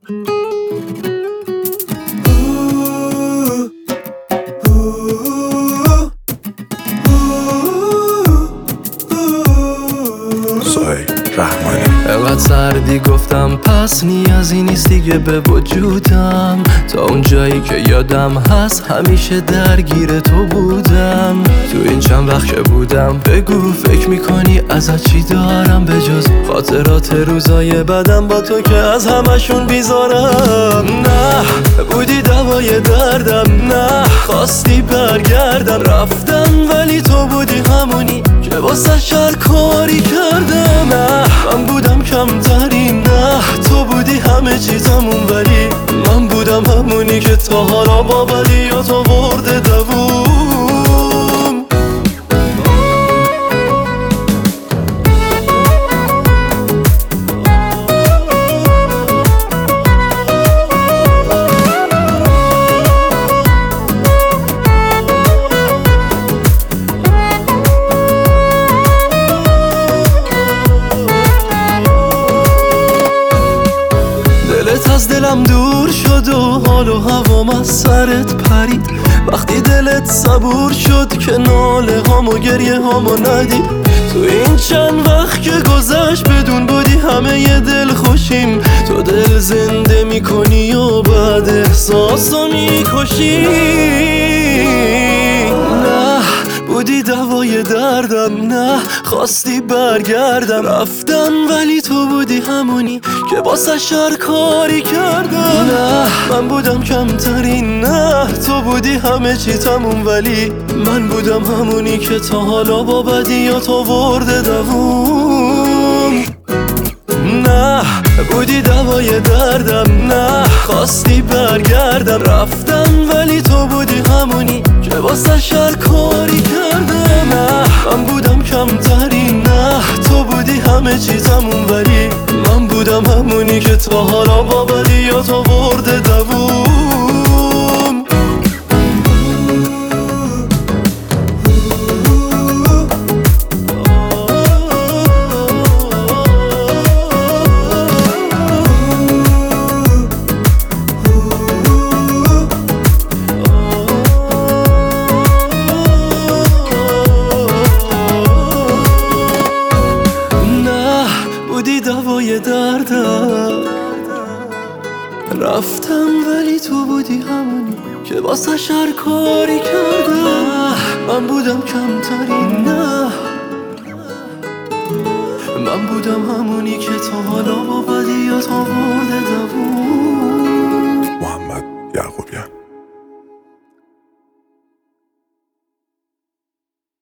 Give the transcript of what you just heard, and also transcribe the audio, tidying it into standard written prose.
انقدر سردی گفتم پس نیازی نیست دیگه به وجودم. تا اون جایی که یادم هست همیشه درگیر تو بودم. تو این چند وقت که بودم بگو فکر میکنی ازت چی دارم به جز خاطرات روزای بدم با تو که از همشون بیزارم. نه بودی دوای دردم، نه خواستی برگردم. رفتم ولی تو بودی همونی که واسه هر کاری کردم. نه من بودم کمترین، نه تو بودی همه چیزمون، ولی من بودم همونی که تا حالا با بدیات آورده دووم. از دلم دور شد و حال و هوام از سرت پرید. وقتی دلت صبور شد که ناله هام و گریه هامو ندید. تو این چند وقت که گذشت بدون بودی همه ی دل خوشیم. تو دل زنده میکنی و بعد احساسو میکشی. نه بودی دوای دردم، نه خواستی برگردم. رفتم ولی تو بودی همونی که واسه هر کاری کردم. نه من بودم کمترین، نه تو بودی همه چی تموم، ولی من بودم همونی که تا حالا با بدیات آورده دووم. نه بودی دوای دردم، نه خواستی برگردم. رفتم ولی تو بودی همونی که واسه هر کاری کردم. نه من بودم کمترین، نه تو بودی همه چیزمون، ولی من بودم همونی که تا حالا با بدیات آورده دووم. دوای دردم رفتم ولی تو بودی همونی که واسه هر کاری کردم. من بودم کمترین، نه من بودم همونی که تا حالا با بدیات آورده دووم.